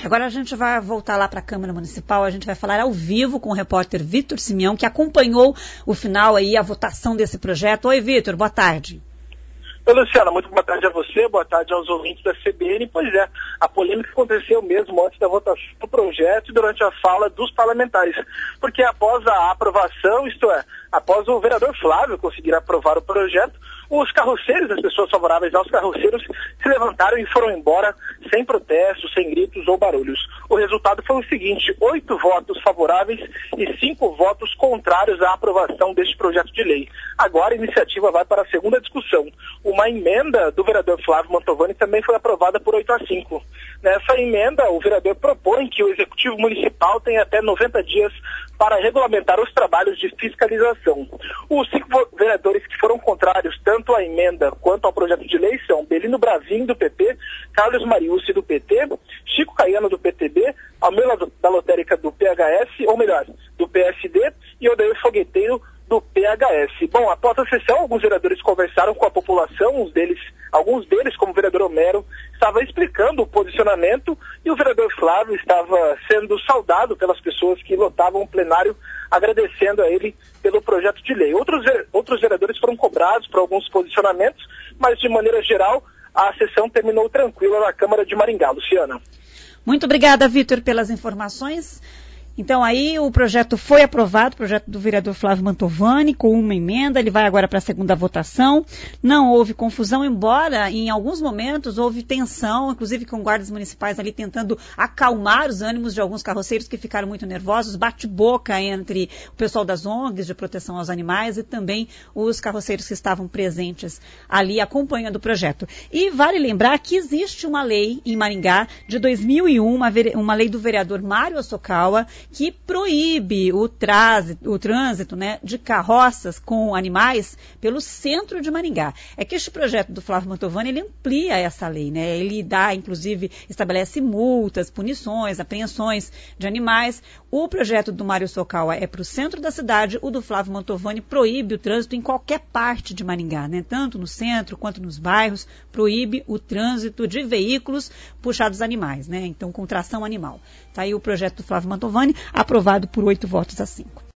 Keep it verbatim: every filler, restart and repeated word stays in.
Agora a gente vai voltar lá para a Câmara Municipal, a gente vai falar ao vivo com o repórter Vitor Simeão, que acompanhou o final aí, a votação desse projeto. Oi, Vitor, boa tarde. Oi, Luciana, muito boa tarde a você, boa tarde aos ouvintes da C B N. Pois é, a polêmica aconteceu mesmo antes da votação do projeto e durante a fala dos parlamentares, porque após a aprovação, isto é, após o vereador Flávio conseguir aprovar o projeto, os carroceiros, as pessoas favoráveis aos carroceiros, se levantaram e foram embora sem protestos, sem gritos ou barulhos. O resultado foi o seguinte: oito votos favoráveis e cinco votos contrários à aprovação deste projeto de lei. Agora a iniciativa vai para a segunda discussão. Uma emenda do vereador Flávio Mantovani também foi aprovada por oito a cinco. Nessa emenda, o vereador propõe que o Executivo Municipal tenha até noventa dias para regulamentar os trabalhos de fiscalização. Os cinco vereadores que foram contrários tanto à emenda quanto ao projeto de lei são Belino Bravin, do P P, Carlos Mariucci, do P T, Chico Caiano, do P T B, Almeida da Lotérica, do P H S, ou melhor, do P S D, e Odair Fogueteiro, do P H S. Bom, após a sessão, alguns vereadores conversaram com a população, uns deles, alguns deles, como o vereador Homero, estavam explicando o posicionamento e o vereador Flávio estava sendo saudado pelas pessoas que lotavam o plenário, agradecendo a ele pelo projeto de lei. Outros, outros vereadores foram cobrados por alguns posicionamentos, mas de maneira geral a sessão terminou tranquila na Câmara de Maringá. Luciana. Muito obrigada, Vitor, pelas informações. Então aí o projeto foi aprovado, o projeto do vereador Flávio Mantovani, com uma emenda, ele vai agora para a segunda votação. Não houve confusão, embora em alguns momentos houve tensão, inclusive com guardas municipais ali tentando acalmar os ânimos de alguns carroceiros que ficaram muito nervosos, bate-boca entre o pessoal das O N Gs de proteção aos animais e também os carroceiros que estavam presentes ali acompanhando o projeto. E vale lembrar que existe uma lei em Maringá de dois mil e um, uma, uma lei do vereador Mário Osokawa, que proíbe o trânsito, o trânsito né, de carroças com animais pelo centro de Maringá. É que este projeto do Flávio Mantovani, ele amplia essa lei, né? Ele dá, inclusive, estabelece multas, punições, apreensões de animais. O projeto do Mário Osokawa é para o centro da cidade, o do Flávio Mantovani proíbe o trânsito em qualquer parte de Maringá, né? Tanto no centro quanto nos bairros, proíbe o trânsito de veículos puxados animais, né? Então, com tração animal. Está aí o projeto do Flávio Mantovani, aprovado por oito votos a cinco.